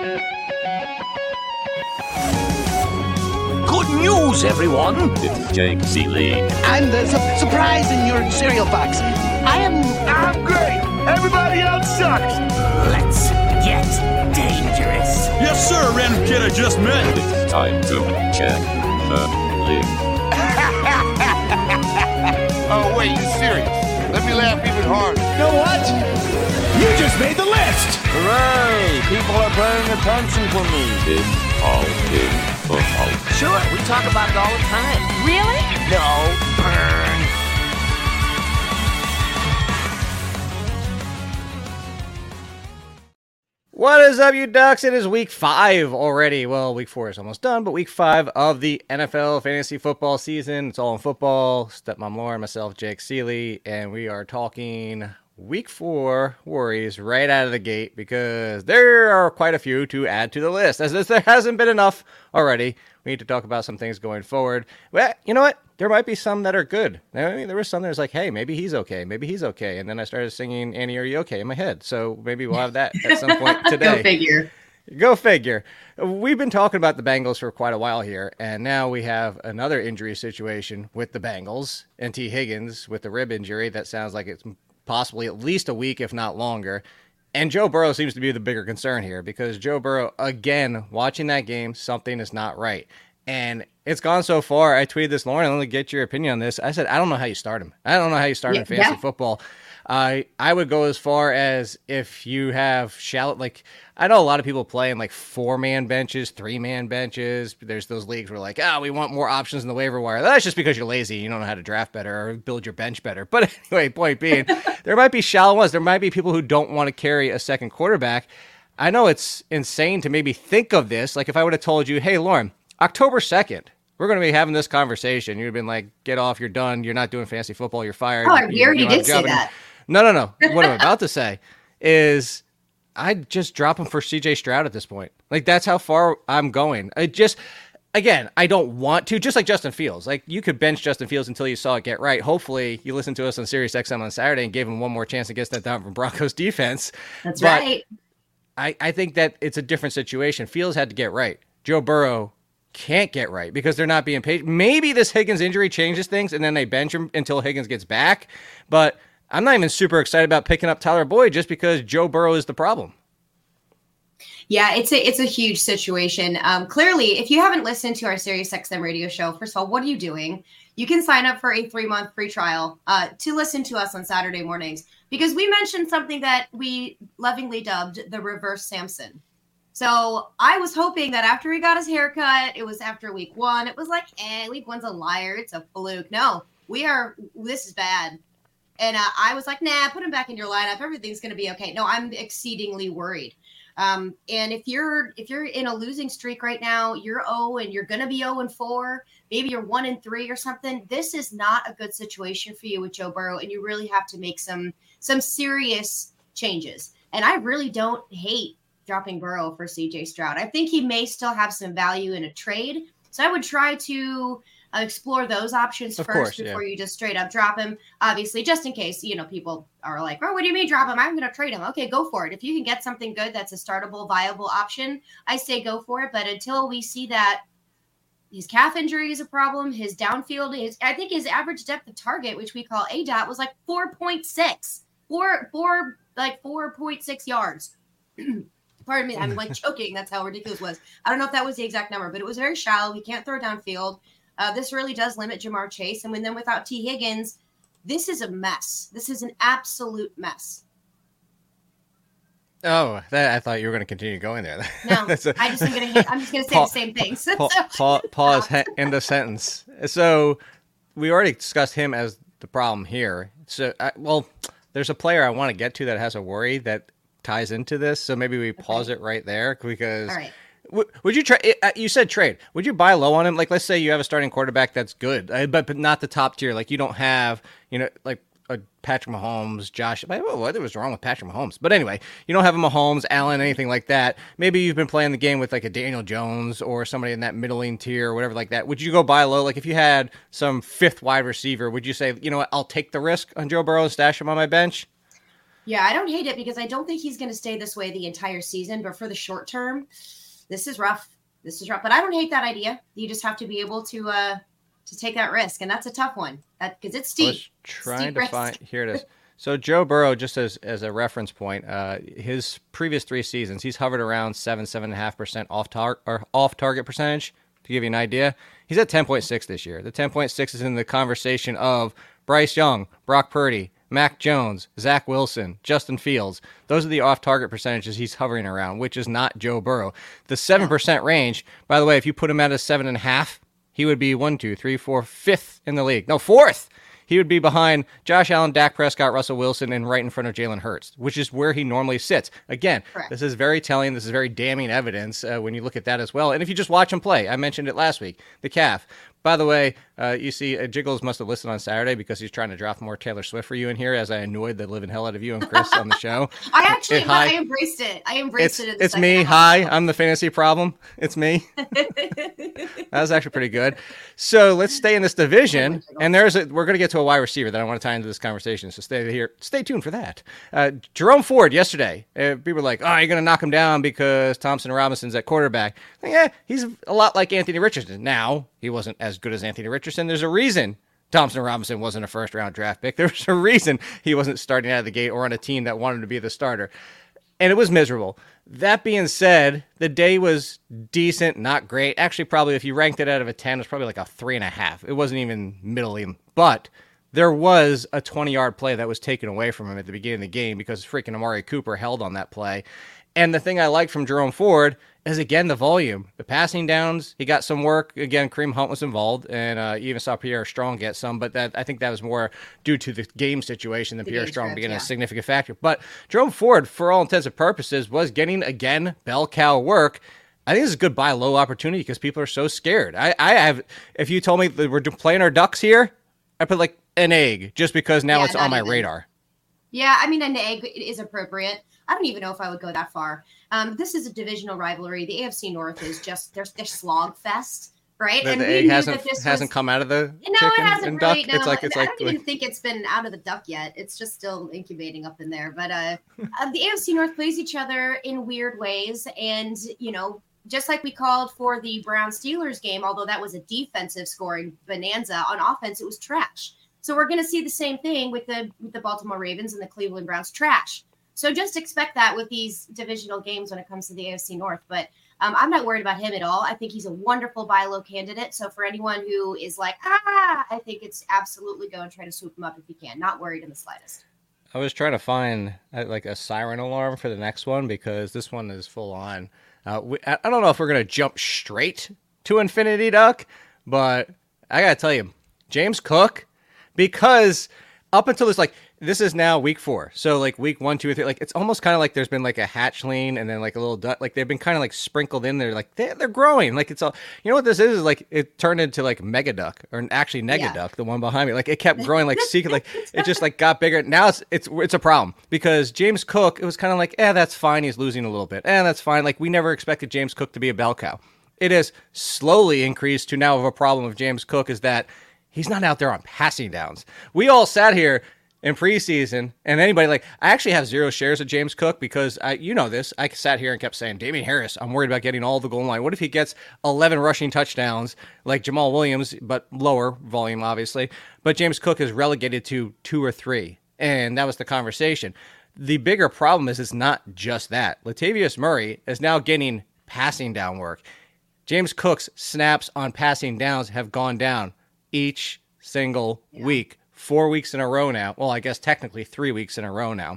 Good news, everyone! It's Jake Seeley. And there's a surprise in your cereal box. I'm great! Everybody else sucks! Let's get dangerous! Yes, sir, random kid I just met. It's time to check the link. Oh, wait, you serious? Let me laugh even harder. You know what? You just made the list! Hooray! People are paying attention to me. It's all in the house. Sure, we talk about it all the time. Really? No, burn. What is up, you ducks? It is week 5 already. Well, week 4 is almost done, but week 5 of the NFL fantasy football season. It's all in football. Stepmom Lauren, myself, Jake Seeley, and we are talking week 4 worries right out of the gate because there are quite a few to add to the list. As there hasn't been enough already, we need to talk about some things going forward. Well, you know what? There might be some that are good. I mean, there was some that was like, hey, maybe he's okay. Maybe he's okay. And then I started singing Annie, Are You Okay? in my head. So maybe we'll have that at some point today. Go figure. We've been talking about the Bengals for quite a while here, and now we have another injury situation with the Bengals and T. Higgins with the rib injury that sounds like it's possibly at least a week, if not longer. And Joe Burrow seems to be the bigger concern here because Joe Burrow, again, watching that game, something is not right. And it's gone so far. I tweeted this, Lauren, let me get your opinion on this. I said, I don't know how you start him. I don't know how you start him in fantasy football. I would go as far as if you have shallow, like, I know a lot of people play in like 4-man benches, 3-man benches. There's those leagues where like, we want more options in the waiver wire. That's just because you're lazy. You don't know how to draft better or build your bench better. But anyway, point being, there might be shallow ones. There might be people who don't want to carry a second quarterback. I know it's insane to maybe think of this. Like if I would have told you, hey, Lauren, October 2nd, we're going to be having this conversation. You'd have been like, get off, you're done. You're not doing fantasy football. You're fired. Oh, we already did say that. No. What I'm about to say is I'd just drop him for CJ Stroud at this point. Like, that's how far I'm going. Again, I don't want to, just like Justin Fields. Like, you could bench Justin Fields until you saw it get right. Hopefully, you listened to us on Sirius XM on Saturday and gave him one more chance against that Denver Broncos defense. That's right. I think that it's a different situation. Fields had to get right. Joe Burrow can't get right because they're not being paid. Maybe this Higgins injury changes things and then they bench him until Higgins gets back. But I'm not even super excited about picking up Tyler Boyd just because Joe Burrow is the problem. Yeah, it's a huge situation. Clearly, if you haven't listened to our SiriusXM radio show, first of all, what are you doing? You can sign up for a 3-month free trial to listen to us on Saturday mornings because we mentioned something that we lovingly dubbed the reverse Samson. So I was hoping that after he got his haircut, it was after week 1. It was like, week 1's a liar. It's a fluke. No, this is bad. And I was like, nah, put him back in your lineup. Everything's going to be okay. No, I'm exceedingly worried. And if you're in a losing streak right now, you're 0 and you're going to be 0-4, maybe you're 1-3 or something. This is not a good situation for you with Joe Burrow. And you really have to make some serious changes. And I really don't hate dropping Burrow for CJ Stroud. I think he may still have some value in a trade. So I would try to explore those options before you just straight up drop him. Obviously, just in case, people are like, oh, what do you mean drop him? I'm going to trade him. Okay, go for it. If you can get something good that's a startable, viable option, I say go for it. But until we see that his calf injury is a problem, his downfield I think his average depth of target, which we call ADOT, was like 4.6. 4.6 yards. Pardon me, I'm like choking. That's how ridiculous it was. I don't know if that was the exact number, but it was very shallow. He can't throw downfield. This really does limit Jamar Chase. And then without T. Higgins, this is a mess. This is an absolute mess. Oh, I thought you were going to continue going there. No, I'm just going to say the same things. Pause end the sentence. So we already discussed him as the problem here. So, there's a player I want to get to that has a worry that ties into this, so maybe we pause it right there because all right. Would you try? You said trade. Would you buy low on him? Like, let's say you have a starting quarterback that's good, but not the top tier. Like, you don't have, like a Patrick Mahomes, Josh. What was wrong with Patrick Mahomes? But anyway, you don't have a Mahomes, Allen, anything like that. Maybe you've been playing the game with like a Daniel Jones or somebody in that middling tier or whatever like that. Would you go buy low? Like, if you had some 5th wide receiver, would you say, you know what, I'll take the risk on Joe Burrow and stash him on my bench? Yeah, I don't hate it because I don't think he's going to stay this way the entire season. But for the short term, this is rough. But I don't hate that idea. You just have to be able to take that risk, and that's a tough one because it's steep. I was trying to find here it is. So Joe Burrow, just as a reference point, his previous 3 seasons, he's hovered around 7.5% off target percentage. To give you an idea, he's at 10.6 this year. The 10.6 is in the conversation of Bryce Young, Brock Purdy, Mac Jones, Zach Wilson, Justin Fields. Those are the off-target percentages he's hovering around, which is not Joe Burrow. The 7% range, by the way, if you put him at a 7.5, he would be 5th in the league. No, 4th. He would be behind Josh Allen, Dak Prescott, Russell Wilson, and right in front of Jalen Hurts, which is where he normally sits. Again, Correct. This is very telling. This is very damning evidence when you look at that as well. And if you just watch him play, I mentioned it last week, the calf. By the way, you see, Jiggles must have listened on Saturday because he's trying to draft more Taylor Swift for you in here as I annoyed the living hell out of you and Chris on the show. I embraced it. It's me. Hi, I'm the fantasy problem. It's me. That was actually pretty good. So let's stay in this division. And we're going to get to a wide receiver that I want to tie into this conversation. So stay tuned for that. Jerome Ford yesterday. People were like, oh, you're going to knock him down because Thompson Robinson's at quarterback. Yeah, he's a lot like Anthony Richardson. Now, he wasn't as good as Anthony Richardson. There's a reason Thompson Robinson wasn't a first-round draft pick. There's a reason he wasn't starting out of the gate or on a team that wanted to be the starter. And it was miserable. That being said, the day was decent, not great. Actually, probably if you ranked it out of a 10, it's probably like a 3.5. It wasn't even middling. But there was a 20-yard play that was taken away from him at the beginning of the game because freaking Amari Cooper held on that play. And the thing I liked from Jerome Ford is, again, the volume. The passing downs, he got some work. Again, Kareem Hunt was involved, and you even saw Pierre Strong get some, but I think that was more due to the game situation than Pierre Strong being a significant factor. But Jerome Ford, for all intents and purposes, was getting, again, bell cow work. I think this is a good buy low opportunity because people are so scared. If you told me that we're playing our Ducks here, I put like an egg just because now it's on my radar. Yeah, I mean, an egg is appropriate. I don't even know if I would go that far. This is a divisional rivalry. The AFC North is just their slog fest, right? And the egg hasn't come out of the chicken it hasn't and really, duck. No, I don't even think it's been out of the duck yet. It's just still incubating up in there. But the AFC North plays each other in weird ways, and just like we called for the Browns-Steelers game, although that was a defensive scoring bonanza, on offense it was trash. So we're going to see the same thing with the Baltimore Ravens and the Cleveland Browns, trash. So just expect that with these divisional games when it comes to the AFC North. But I'm not worried about him at all. I think he's a wonderful buy low candidate. So for anyone who is like, I think it's absolutely go and try to swoop him up if you can. Not worried in the slightest. I was trying to find like a siren alarm for the next one because this one is full on. I don't know if we're going to jump straight to Infinity Duck, but I got to tell you, James Cook, because up until this is now week 4. So like week 1, 2, and 3, like it's almost kind of like there's been like a hatchling and then like a little duck. Like they've been kind of like sprinkled in there. Like they're growing. Like it's all, what this is like it turned into like Mega Duck or actually Nega Duck, the one behind me. Like it kept growing like secret. Like it just like got bigger. Now it's a problem because James Cook, it was kind of like, that's fine. He's losing a little bit. That's fine. Like we never expected James Cook to be a bell cow. It has slowly increased to now of a problem of James Cook is that he's not out there on passing downs. We all sat here in preseason, and anybody I actually have 0 shares of James Cook because I sat here and kept saying, Damian Harris, I'm worried about getting all the goal line. What if he gets 11 rushing touchdowns like Jamal Williams, but lower volume, obviously. But James Cook is relegated to 2 or 3, and that was the conversation. The bigger problem is it's not just that. Latavius Murray is now getting passing down work. James Cook's snaps on passing downs have gone down each single week. 4 weeks in a row now. Well, I guess technically 3 weeks in a row now.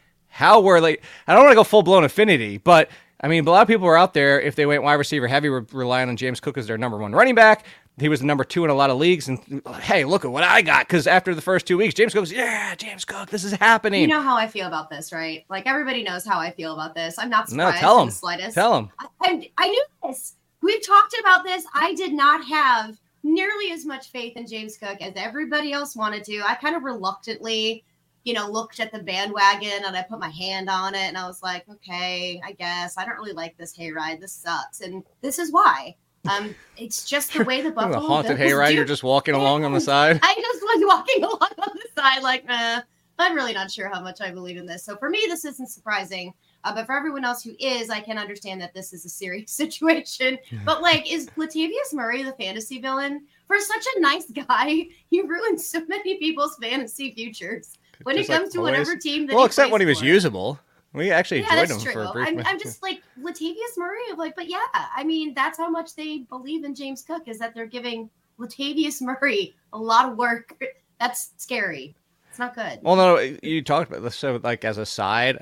I don't want to go full-blown affinity, but I mean, a lot of people were out there, if they went wide receiver heavy, were relying on James Cook as their number 1 running back. He was the number 2 in a lot of leagues, and hey, look at what I got, because after the first 2 weeks, James Cook goes, James Cook, this is happening. You know how I feel about this, right? Like, everybody knows how I feel about this. I'm not surprised in the slightest. Tell him. I knew this. We've talked about this. I did not have nearly as much faith in James Cook as everybody else wanted to. I kind of reluctantly, looked at the bandwagon and I put my hand on it and I was like, okay, I guess I don't really like this hayride. This sucks. And this is why. It's just the way the Buffalo a haunted hayride. You're just walking along on the side. I just was walking along on the side like, I'm really not sure how much I believe in this. So for me, this isn't surprising. But for everyone else who is, I can understand that this is a serious situation. But like, is Latavius Murray the fantasy villain? For such a nice guy, he ruined so many people's fantasy futures. When it comes to whatever team that except when he was usable. We actually enjoyed him true. for a brief minute. I'm just like Latavius Murray. Like, but yeah, I mean, that's how much they believe in James Cook, is that they're giving Latavius Murray a lot of work. That's scary. It's not good. Well, no, you talked about this. So, like, as a side,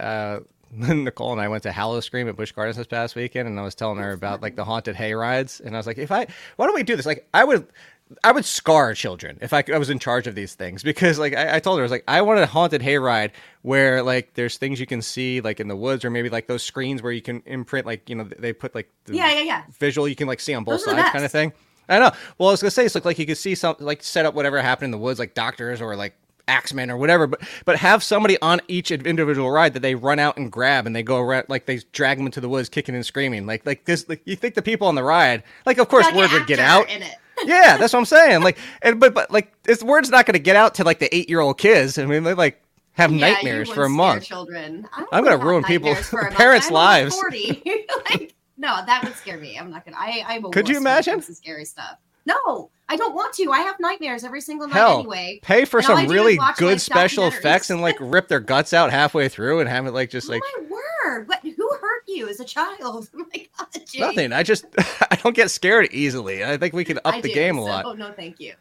Nicole and I went to Hallow Scream at Busch Gardens this past weekend, and I was telling her about like the haunted hay rides, and I was like, why don't we do this? Like, I would scar children if I was in charge of these things, because like I told her, I was like, I want a haunted hayride where like there's things you can see like in the woods, or maybe like those screens where you can imprint, like, you know, they put like the visual you can like see on both sides kind of thing. I know. Well, I was gonna say, it's like you could see some, like, set up whatever happened in the woods, like doctors or like Axemen or whatever, but have somebody on each individual ride that they run out and grab, and they go around, like they drag them into the woods kicking and screaming, like this. Like, you think the people on the ride, like, of course word would get out. Yeah, that's what I'm saying. Like, but like, this word's not going to get out to like the 8-year-old kids. I mean, they like have nightmares for a month. Children. I'm going to ruin people's parents' lives. 40. Like, no, that would scare me. I'm not going to. I'm a Could you imagine? Scary stuff. No, I don't want to. I have nightmares every single night anyway. Pay for some really good special effects and like rip their guts out halfway through and have it like just like. Oh my word! What? Who hurt you as a child? Oh my God, Jake. Nothing. I don't get scared easily. I think we can up the game a lot. Oh no, thank you.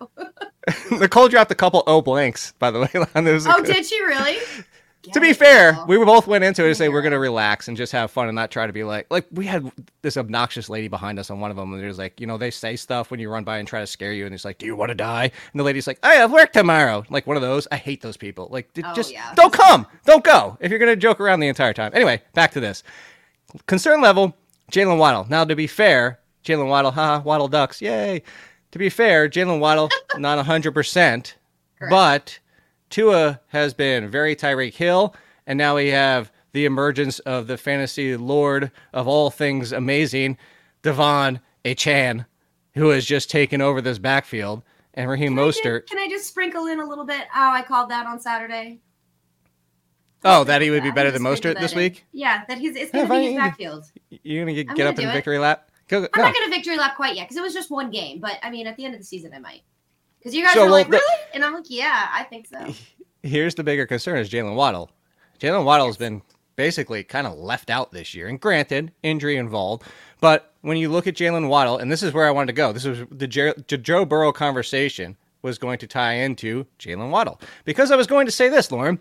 Nicole dropped a couple blanks, by the way. Did she really? To be fair, we both went into it to say we're going to relax and just have fun and not try to be like we had this obnoxious lady behind us on one of them, and it was like, you know, they say stuff when you run by and try to scare you, and it's like, do you want to die? And the lady's like, I have work tomorrow. Like one of those. I hate those people. Like, don't come. Don't go if you're going to joke around the entire time. Anyway, back to this. Concern level, Jalen Waddle. Now, to be fair, Jalen Waddle, Waddle Ducks, yay. To be fair, Jalen Waddle, not 100%, but Tua has been very Tyreek Hill, and now we have the emergence of the fantasy lord of all things amazing, Devon Achane, who has just taken over this backfield, and Raheem Mostert. Can I just sprinkle in a little bit how I called that on Saturday? Oh, that he would be better than Mostert this week? Yeah, that it's going to be his backfield. You're going to get up in victory lap? I'm not going to victory lap quite yet, because it was just one game, but I mean, at the end of the season, I might. Because you guys are like, really? And I'm like, yeah, I think so. Here's the bigger concern is Jalen Waddle. Jalen Waddle has been basically kind of left out this year. And granted, injury involved. But when you look at Jalen Waddle, and this is where I wanted to go. This was the Joe Burrow conversation was going to tie into Jalen Waddle. Because I was going to say this, Lauren.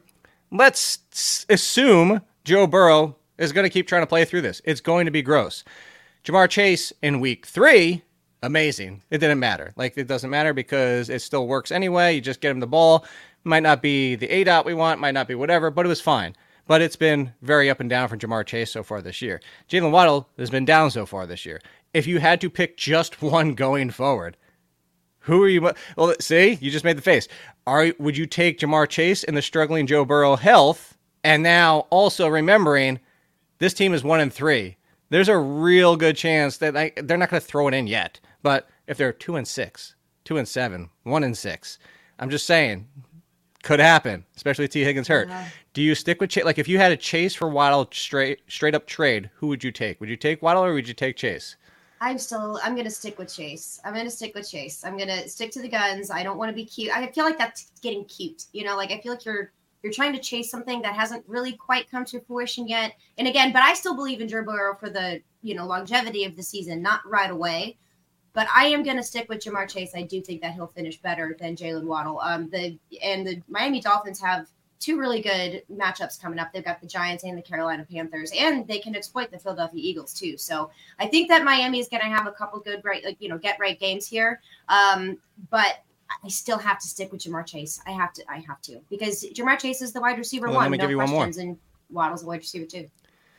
Let's assume Joe Burrow is going to keep trying to play through this. It's going to be gross. Jamar Chase in week 3... amazing. It didn't matter. Like, it doesn't matter because it still works anyway. You just get him the ball. Might not be the ADOT we want, might not be whatever, but it was fine. But it's been very up and down for Jamar Chase so far this year. Jalen Waddle has been down so far this year. If you had to pick just one going forward, who are you? Well, see, you just made the face. Would you take Jamar Chase in the struggling Joe Burrow health? And now also remembering this team is 1-3. There's a real good chance that they're not going to throw it in yet. But if they're 2-6, 2-7, 1-6, I'm just saying, could happen, especially if T. Higgins hurt. Yeah. Do you stick with Chase? Like, if you had a Chase for Waddle straight up trade, who would you take? Would you take Waddle or would you take Chase? I'm going to stick with Chase. I'm going to stick to the guns. I don't want to be cute. I feel like that's getting cute. You know, like, I feel like you're trying to chase something that hasn't really quite come to fruition yet. And again, but I still believe in Joe Burrow for the, longevity of the season, not right away. But I am going to stick with Jamar Chase. I do think that he'll finish better than Jalen Waddle. The Miami Dolphins have 2 really good matchups coming up. They've got the Giants and the Carolina Panthers, and they can exploit the Philadelphia Eagles too. So I think that Miami is going to have a couple good, get right games here. But I still have to stick with Jamar Chase. I have to because Jamar Chase is the wide receiver one. Let me give you one more. And Waddle's the wide receiver 2.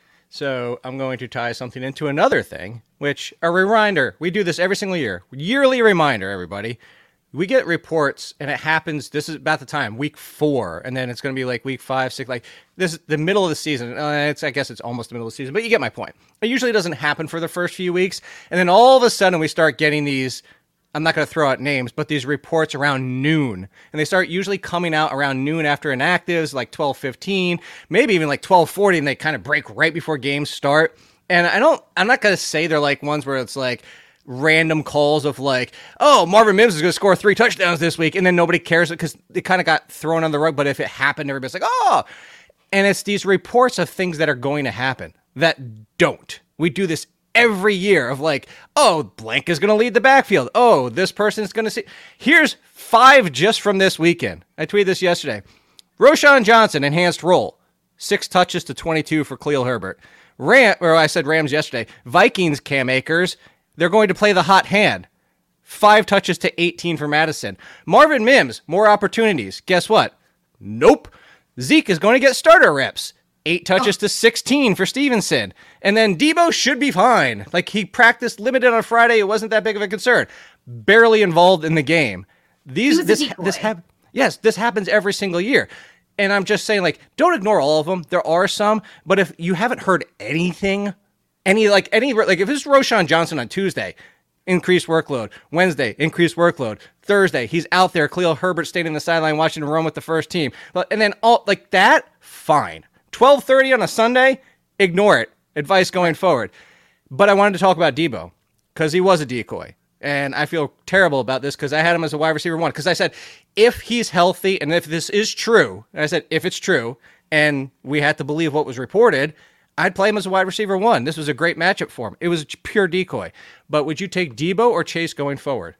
So I'm going to tie something into another thing, which a reminder. We do this every single year. Yearly reminder, everybody. We get reports, and it happens. This is about the time, week 4, and then it's going to be like week 5, 6. Like this is the middle of the season. I guess it's almost the middle of the season, but you get my point. It usually doesn't happen for the first few weeks, and then all of a sudden we start getting these I'm not going to throw out names, but these reports around noon, and they start usually coming out around noon after inactives, like 12:15, maybe even like 12:40, and they kind of break right before games start. And I'm not going to say they're like ones where it's like random calls of like, oh, Marvin Mims is going to score 3 touchdowns this week, and then nobody cares because it kind of got thrown on the rug. But if it happened, everybody's like, oh, and it's these reports of things that are going to happen that don't. We do this every year of like, oh, blank is going to lead the backfield. Oh, this person is going to see. Here's 5 just from this weekend. I tweeted this yesterday. Roschon Johnson, enhanced role. 6 touches to 22 for Khalil Herbert. I said Rams yesterday. Vikings, Cam Akers, they're going to play the hot hand. 5 touches to 18 for Madison. Marvin Mims, more opportunities. Guess what? Nope. Zeke is going to get starter reps. 8 touches to 16 for Stevenson. And then Debo should be fine. Like, he practiced limited on Friday. It wasn't that big of a concern. Barely involved in the game. This happens every single year. And I'm just saying, like, don't ignore all of them. There are some, but if you haven't heard anything, if it's Roschon Johnson on Tuesday, increased workload. Wednesday, increased workload. Thursday, he's out there. Khalil Herbert staying in the sideline watching him run with the first team. And then all like that, fine. 12:30 on a Sunday, ignore it. Advice going forward. But I wanted to talk about Debo because he was a decoy. And I feel terrible about this because I had him as a wide receiver 1. Because I said, if he's healthy and if this is true, and I said, if it's true, and we had to believe what was reported, I'd play him as a wide receiver 1. This was a great matchup for him. It was pure decoy. But would you take Debo or Chase going forward?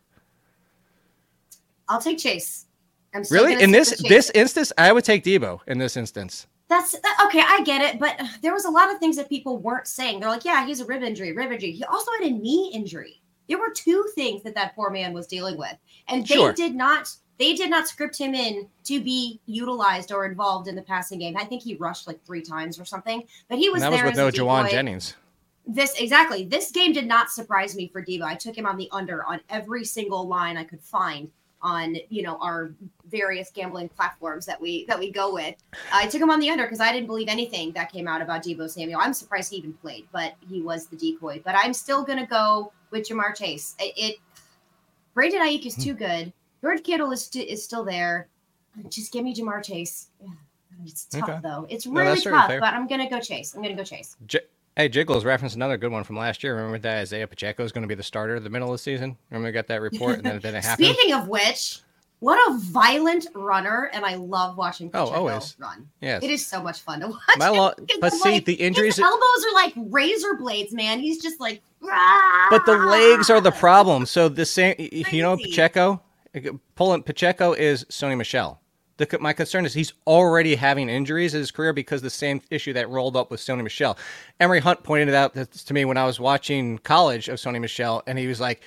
I'll take Chase. I'm really? In this instance, I would take Debo in this instance. That's okay. I get it. But there was a lot of things that people weren't saying. They're like, yeah, he's a rib injury. He also had a knee injury. There were 2 things that poor man was dealing with. And they did not script him in to be utilized or involved in the passing game. I think he rushed like 3 times or something, but he was there. That was with no Juwan Jennings. This game did not surprise me for Debo. I took him on the under on every single line I could find on, our various gambling platforms that we go with. I took him on the under because I didn't believe anything that came out about Debo Samuel. I'm surprised he even played, but he was the decoy. But I'm still going to go with Jamar Chase. Brandon Ayuk is too good. George Kittle is still there. Just give me Jamar Chase. It's tough, though. It's really tough, but I'm going to go Chase. Hey, Jiggles referenced another good one from last year. Remember that Isaiah Pacheco is going to be the starter at the middle of the season? Remember we got that report and then it didn't happen? Speaking of which, what a violent runner, and I love watching Pacheco run. Yes. It is so much fun to watch him. The injuries... His elbows are like razor blades, man. He's just like... But the legs are the problem. So the same... Pacheco... Pacheco is Sony Michel. My concern is he's already having injuries in his career because the same issue that rolled up with Sony Michel. Emery Hunt pointed it out to me when I was watching college of Sony Michel, and he was like,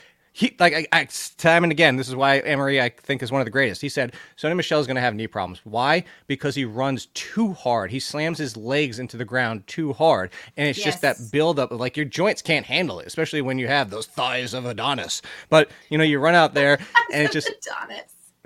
time and again, this is why Emery, I think, is one of the greatest. He said, Sony Michel is going to have knee problems. Why? Because he runs too hard. He slams his legs into the ground too hard. And it's just that buildup of, like, your joints can't handle it, especially when you have those thighs of Adonis. But, you run out there, and it's just... Adonis.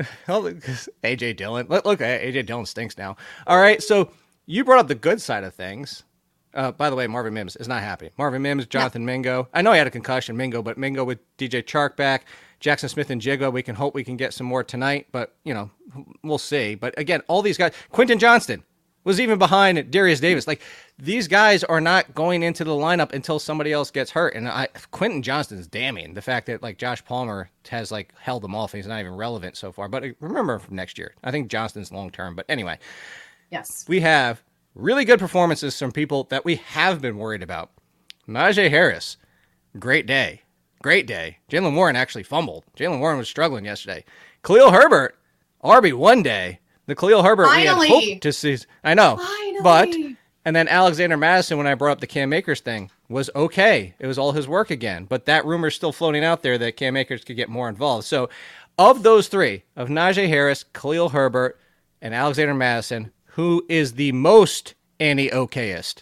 AJ Dillon. Look, AJ Dillon stinks now. All right, so you brought up the good side of things. By the way, Marvin Mims is not happy. Marvin Mims, Jonathan Mingo. I know he had a concussion, Mingo, but Mingo with DJ Chark back, Jackson Smith and Jigga. We can hope we can get some more tonight, but, we'll see. But again, all these guys, Quentin Johnston was even behind Darius Davis. Like, these guys are not going into the lineup until somebody else gets hurt. And Quentin Johnston's damning. The fact that, like, Josh Palmer has, like, held them off and he's not even relevant so far. But remember from next year. I think Johnston's long-term. But anyway. Yes. We have really good performances from people that we have been worried about. Najee Harris, great day. Jaylen Warren actually fumbled. Jaylen Warren was struggling yesterday. Khalil Herbert, RB1 day. The Khalil Herbert we had hoped to see. I know. Finally. But, and then Alexander Madison, when I brought up the Cam Akers thing, was okay. It was all his work again. But that rumor's still floating out there that Cam Akers could get more involved. So, of those 3, of Najee Harris, Khalil Herbert, and Alexander Madison, who is the most okayest?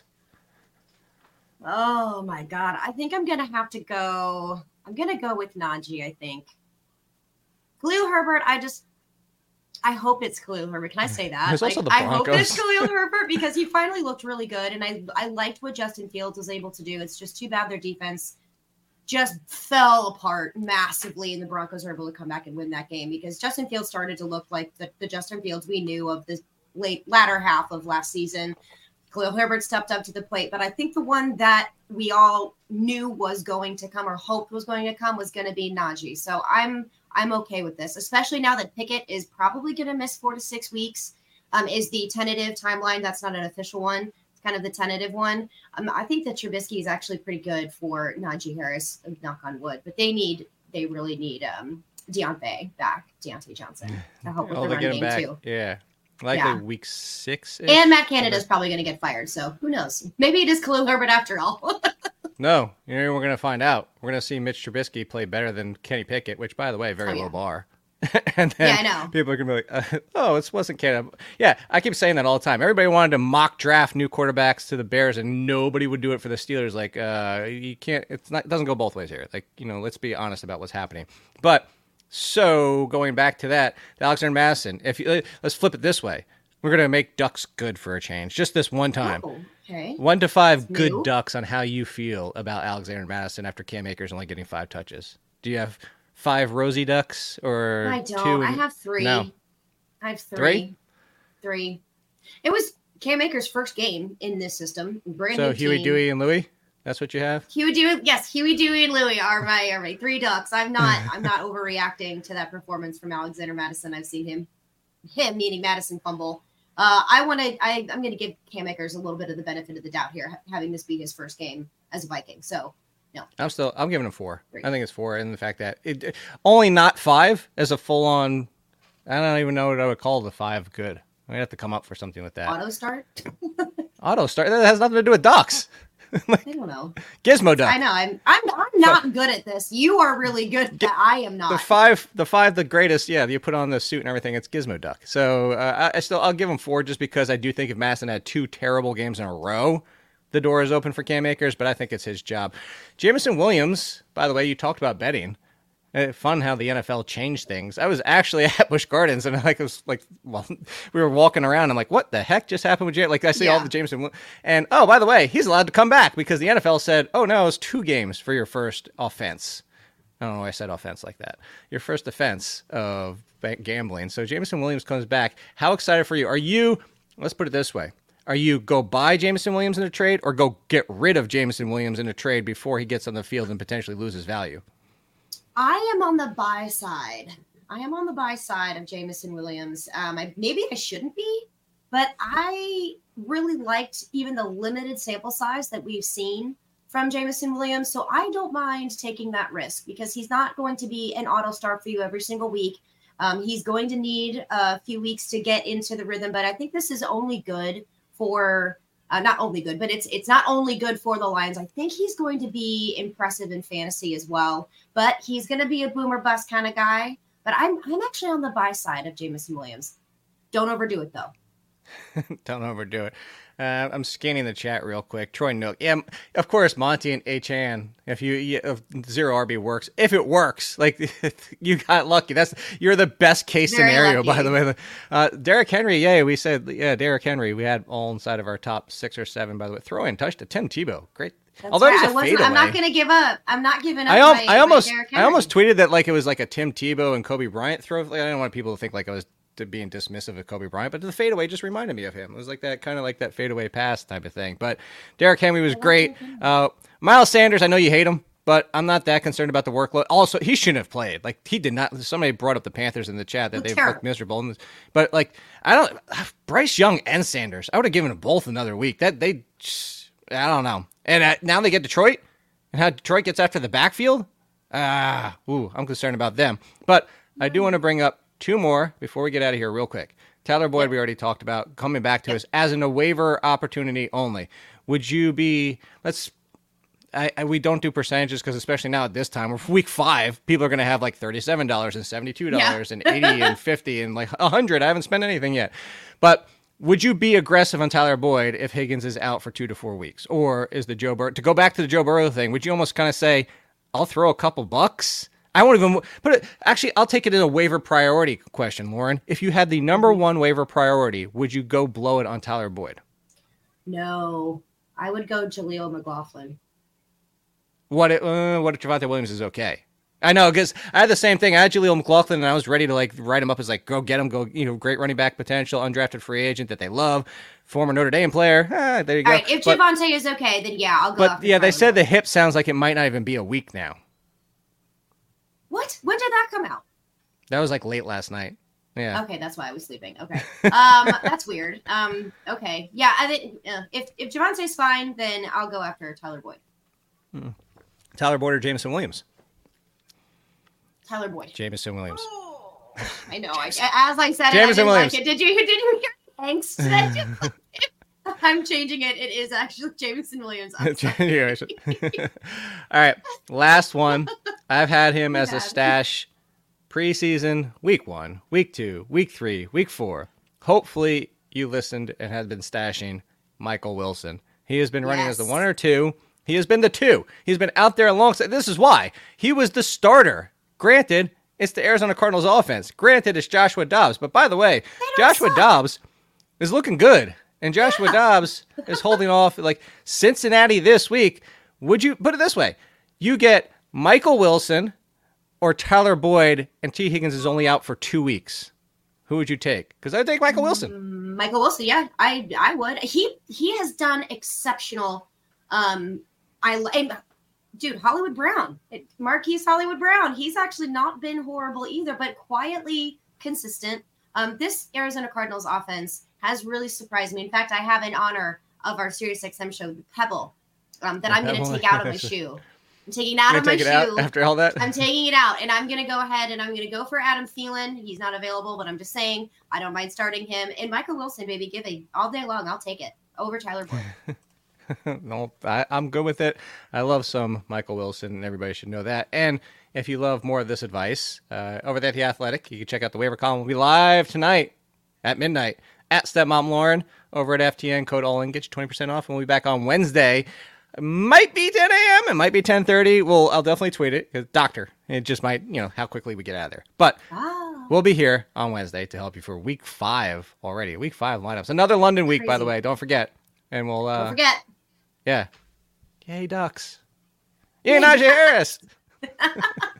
Oh, my God. I think I'm going to have to go. I'm going to go with Najee, I think. Khalil Herbert, I hope it's Khalil Herbert. Can I say that? There's also the I hope it's Khalil Herbert because he finally looked really good, and I liked what Justin Fields was able to do. It's just too bad their defense just fell apart massively, and the Broncos were able to come back and win that game because Justin Fields started to look like the Justin Fields we knew of the latter half of last season. Khalil Herbert stepped up to the plate, but I think the one that we all knew was going to come or hoped was going to come was going to be Najee. So I'm okay with this, especially now that Pickett is probably going to miss 4 to 6 weeks. Is the tentative timeline. That's not an official one. It's kind of the tentative one. I think that Trubisky is actually pretty good for Najee Harris, knock on wood, but they really need Deontay Johnson to help with the run game back. too. Yeah. Likely week 6. And Matt Canada is probably going to get fired. So who knows? Maybe it is Khalil Herbert after all. No, we're going to find out. We're going to see Mitch Trubisky play better than Kenny Pickett, which, by the way, very low bar. And then I know. People are going to be like, it wasn't Canada. Yeah, I keep saying that all the time. Everybody wanted to mock draft new quarterbacks to the Bears, and nobody would do it for the Steelers. Like, you can't, it doesn't go both ways here. Like, let's be honest about what's happening. But, so, going back to that, Alexander Mattison, let's flip it this way. We're going to make Ducks good for a change. Just this one time. Oh, okay. 1 to 5 good Ducks on how you feel about Alexander Mattison after Cam Akers only getting 5 touches. Do you have 5 rosy Ducks or I don't. 2? I have 3. No. I have 3. 3. It was Cam Akers' first game in this system. Brand So new Huey, team. Dewey, and Louie? That's what you have? Huey, Dewey, and Louie are my 3 Ducks. I'm not overreacting to that performance from Alexander Mattison. I've seen him meaning Madison fumble. I'm going to give Cam Akers a little bit of the benefit of the doubt here, having this be his first game as a Viking. So, no. I'm giving him 4. 3. I think it's 4, and the fact that it only not 5 as a full on. I don't even know what I would call the 5 good. I have to come up for something with that. Auto start. That has nothing to do with Ducks. I don't know. Gizmo Duck. I know. I'm not good at this. You are really good at that. I am not. The 5, the greatest. Yeah, you put on the suit and everything. It's Gizmo Duck. So I'll give him 4 just because I do think if Madison had 2 terrible games in a row, the door is open for Cam Akers. But I think it's his job. Jameson Williams. By the way, you talked about betting. Fun how the NFL changed things. I was actually at Busch Gardens and we were walking around. I'm like, what the heck just happened with Jameson? Like I see all the Jameson. And by the way, he's allowed to come back because the NFL said, oh no, it's 2 games for your first offense. I don't know why I said offense like that. Your first offense of gambling. So Jameson Williams comes back. How excited for you? Let's put it this way. Are you go buy Jameson Williams in a trade or go get rid of Jameson Williams in a trade before he gets on the field and potentially loses value? I am on the buy side. Of Jameson Williams. Maybe I shouldn't be, but I really liked even the limited sample size that we've seen from Jameson Williams. So I don't mind taking that risk because he's not going to be an auto start for you every single week. He's going to need a few weeks to get into the rhythm, but I think this is only good for not only good, but it's not only good for the Lions. I think he's going to be impressive in fantasy as well, but he's going to be a boomer bust kind of guy. But I'm actually on the buy side of Jameson Williams. Don't overdo it though. Don't overdo it. I'm scanning the chat real quick. Troy Nook. Yeah, of course, Monty and H-An. If zero RB works, if it works, like you got lucky. You're the best case Very scenario, lucky. by the way. Derrick Henry. Yeah, we said Derrick Henry. We had all inside of our top 6 or 7. By the way, throw in touch to Tim Tebow. Great. Although right. it was a fadeaway. I'm not going to give up. I'm not giving up. I almost Derrick Henry. tweeted that like it was like a Tim Tebow and Kobe Bryant throw. Like, I didn't want people to think like I was being dismissive of Kobe Bryant, but the fadeaway just reminded me of him. It was like that kind of like that fadeaway pass type of thing. But Derrick Henry was great. Miles Sanders, I know you hate him, but I'm not that concerned about the workload. Also, he shouldn't have played. Like he did not. Somebody brought up the Panthers in the chat that they looked miserable. But like Bryce Young and Sanders, I would have given them both another week. I don't know. And now they get Detroit, and how Detroit gets after the backfield. I'm concerned about them. But I do want to bring up 2 more before we get out of here real quick. Tyler Boyd, we already talked about, coming back to us as a waiver opportunity only. Would you be, we don't do percentages because especially now at this time, we're week 5, people are going to have like $37 and $72 and $80 and $50 and like $100. I haven't spent anything yet. But would you be aggressive on Tyler Boyd if Higgins is out for 2 to 4 weeks? Or is the Joe Burrow, to go back to the Joe Burrow thing, would you almost kind of say, I'll throw a couple bucks? I won't even put it. Actually, I'll take it as a waiver priority question, Lauren. If you had the number 1 waiver priority, would you go blow it on Tyler Boyd? No, I would go Jaleel McLaughlin. what if Javonte Williams is okay? I know, because I had the same thing. I had Jaleel McLaughlin, and I was ready to write him up as go get him, great running back potential, undrafted free agent that they love, former Notre Dame player. There you go. All right, if Javonte is okay, then yeah, I'll go. But yeah, they said the hip sounds like it might not even be a week now. What? When did that come out? That was late last night. Yeah. Okay, that's why I was sleeping. Okay. That's weird. Okay. Yeah, I think if Javonte's fine, then I'll go after Tyler Boyd. Tyler Boyd or Jameson Williams? Tyler Boyd. Jameson Williams. I know. As I said, Jameson Williams. Did you hear? Thanks. I'm changing it. It is actually Jameson Williams. All right, last one. I've had him as a stash preseason, week 1, week 2, week 3, week 4. Hopefully you listened and have been stashing Michael Wilson. He has been running as the 1 or 2. He has been the 2. He's been out there alongside. This is why. He was the starter. Granted, it's the Arizona Cardinals offense. Granted, it's Joshua Dobbs. But by the way, Joshua Dobbs is looking good. And Joshua Dobbs is holding off Cincinnati this week. Would you put it this way? You get Michael Wilson or Tyler Boyd, and T. Higgins is only out for 2 weeks. Who would you take? Because I would take Michael Wilson. Michael Wilson, yeah, I would. He has done exceptional. Dude, Hollywood Brown, Marquise Hollywood Brown. He's actually not been horrible either, but quietly consistent. This Arizona Cardinals offense has really surprised me. In fact, I have in honor of our SiriusXM show, the Pebble, that I'm going to take out of my shoe. I'm taking it out of my shoe. After all that? I'm taking it out, and I'm going to go ahead and I'm going to go for Adam Thielen. He's not available, but I'm just saying I don't mind starting him. And Michael Wilson, baby, give it all day long. I'll take it over Tyler Boyd. No, I'm good with it. I love some Michael Wilson, and everybody should know that. And if you love more of this advice, over there at The Athletic, you can check out the waiver column. We'll be live tonight at midnight at Stepmom Lauren over at FTN. Code ALLIN. Get you 20% off, and we'll be back on Wednesday. It might be 10 a.m. It might be 10:30. I'll definitely tweet it. 'Cause doctor. It just might, how quickly we get out of there. But we'll be here on Wednesday to help you for week 5 already. Week 5 lineups. Another London week, by the way. Don't forget. And we'll don't forget. Yeah. Yay, Ducks. Yay, Najee Harris.